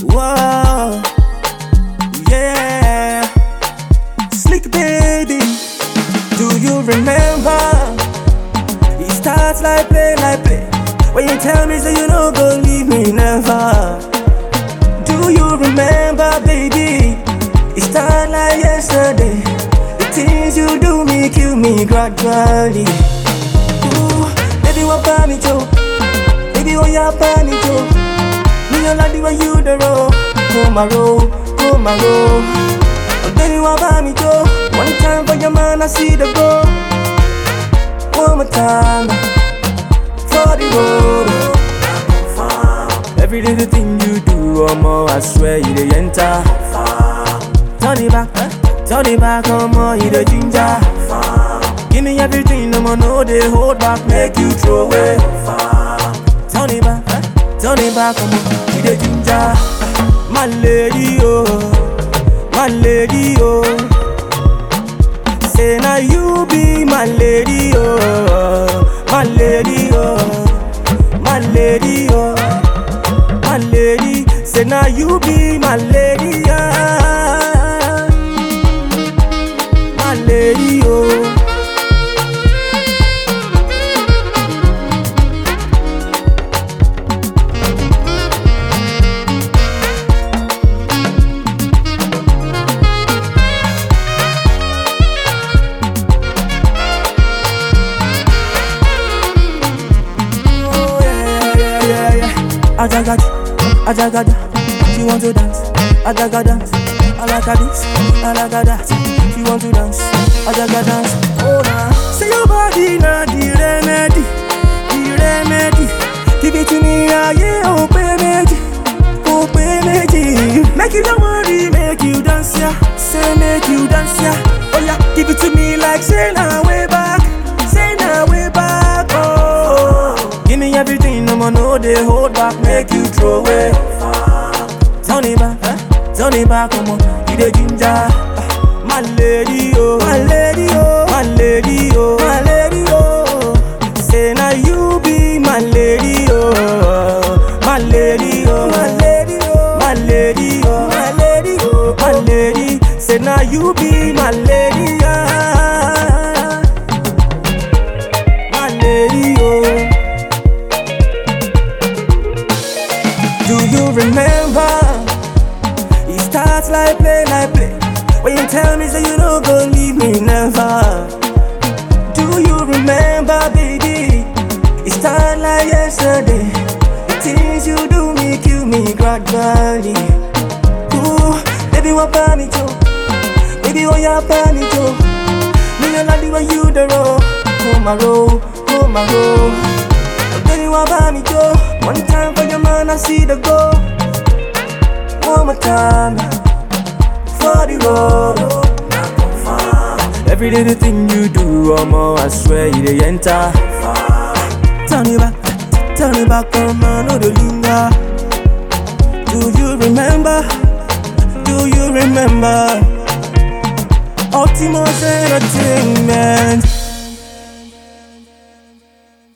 Whoa, yeah. Slick baby, do you remember? It starts like play, when you tell me say you don't go leave me never. Do you remember, baby? It starts like yesterday. The things you do me kill me gradually. Ooh, baby, what about me, Joe? Baby, what you about me, Joe? Me and like the way you the roll. Come my roll. Baby, what about me, Joe? One time for your man, I see the goal. One more time for the road. Every little thing you do, I swear you the enter. Turn it back, you the ginger. Give me everything, no they hold back, make you throw away. Turn it back, you the ginger. My lady, oh. Say now you be my lady, oh. My lady, oh. My lady, oh. My lady, say now you be my lady, my lady, oh. Ajagada, she want to dance. Ajaga dance, I like her this, I like her that. She want to dance, Ajaga dance. Oh nah, say your body nah the remedy. Give it to me now, yeah, oh baby, Make you don't worry, make you dance, yeah. Say make you dance, yeah. Oh yeah, give it to me like say now way back, oh. Give me everything, no they hold back, make you throw away. Turn it back, come on, you the ginger. My lady, oh, my lady, oh, my lady, oh, my lady, oh. Say now you be my lady, oh, my lady, oh, my lady, oh, my lady, oh, my lady, oh, my lady. Say now you be my lady, my lady, oh. Do you remember? It starts like play, when you tell me say you don't go leave me never. Do you remember, baby? It starts like yesterday. The things you do me kill me gradually. Ooh, baby, what about me, Joe? Baby, what you about me, Joe? Me and like the way you the roll. Come my roll. Baby, what about me, Joe? One time for your man, I see the goal. One more time for the road. Every little thing you do, I swear you the enter. Turn it back, come on, no the linger. Do you remember? Optimus Entertainment.